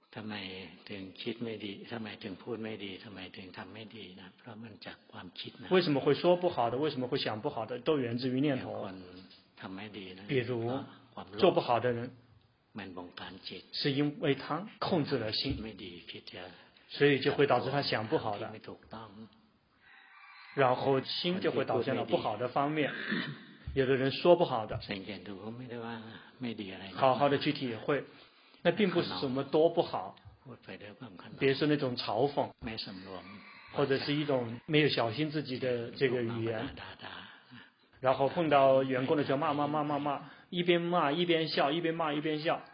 ทำไมถึงคิดไม่ดีทำไมถึงพูดไม่ดีทำไมถึงทำไม่ดีนะเพราะมันจากความคิดนะ为什么会说不好的为什么会想不好的都源自于念头ทำไม่ดีนะ比如做不好的人มันบงการจิต是因为他控制了心ไม่ดีคิดจะ所以就会导致他想不好的ไม่ถูกต้อง然后心就会导向了不好的方面有的人说不好的สังเกตดูเขาไม่ได้ว่าไม่ดีอะไร好好的去体会那并不是什么多不好别说那种嘲讽或者是一种没有小心自己的这个语言然后碰到员工的时候骂一边骂一边笑一边骂一边笑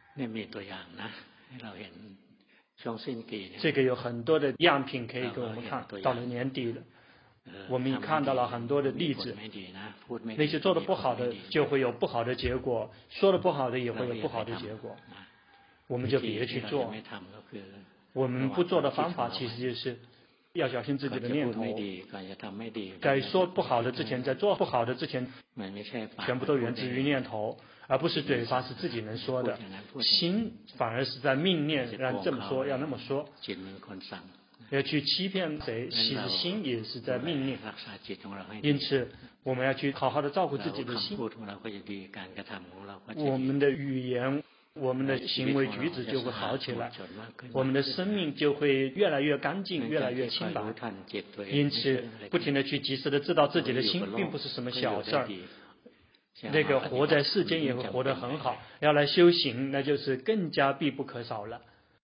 这个有很多的样品可以给我们看到了年底了我们看到了很多的例子那些做的不好的就会有不好的结果说的不好的也会有不好的结果我们就别去做我们不做的方法其实就是要小心自己的念头在说不好的之前在做不好的之前全部都源自于念头而不是嘴巴是自己能说的心反而是在命令让这么说要那么说要去欺骗谁其实心也是在命令因此我们要去好好的照顾自己的心我们的语言我们的行为举止就会好起来我们的生命就会越来越干净越来越清白因此不停地去及时地知道自己的心并不是什么小事儿那个活在世间也会活得很好要来修行那就是更加必不可少了